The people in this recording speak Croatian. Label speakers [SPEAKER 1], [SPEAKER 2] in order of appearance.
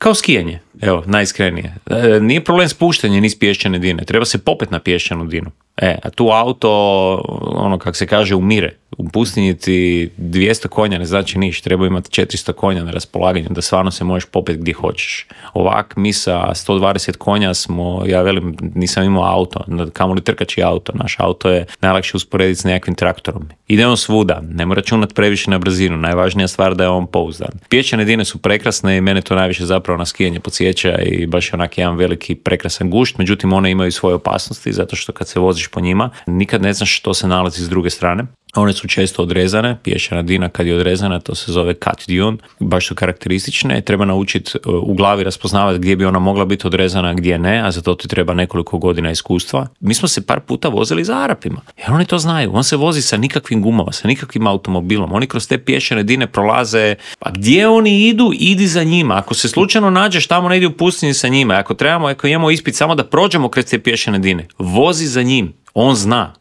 [SPEAKER 1] Kao skijanje, evo, najiskrenije. Nije problem spuštanje niz pješčane dine, treba se popet na pješčanu dinu. A tu auto, ono kak se kaže, umire. U pustinji ti 200 konja ne znači niš, treba imati 400 konja na raspolaganju, da stvarno se možeš popet gdje hoćeš. Ovak, mi sa 120 konja smo, ja velim, nisam imao auto, kamoli trkači auto. Naš auto je najlakše usporediti s nekakvim traktorom. Idemo svuda, nema računati previše na brzinu, najvažnija stvar da je on pouzdan. Pješčane dine su prekrasne i mene to najviše zapravo na skijanje podsjeća i baš je onak jedan veliki prekrasan gušt, međutim one imaju svoje opasnosti zato što kad se voziš po njima nikad ne znaš što se nalazi s druge strane. One su često odrezane, pješčana dina kad je odrezana, to se zove cut dune, baš su karakteristične, treba naučiti u glavi raspoznavati gdje bi ona mogla biti odrezana, a gdje ne, a za to ti treba nekoliko godina iskustva. Mi smo se par puta vozili za Arapima, jer oni to znaju, on se vozi sa nikakvim gumama, sa nikakvim automobilom, oni kroz te pješčane dine prolaze, a gdje oni idu, idi za njima, ako se slučajno nađeš tamo negdje u pustinji sa njima, ako imamo ispit samo da prođemo kroz te pješčane dine, vozi za njim, on zna.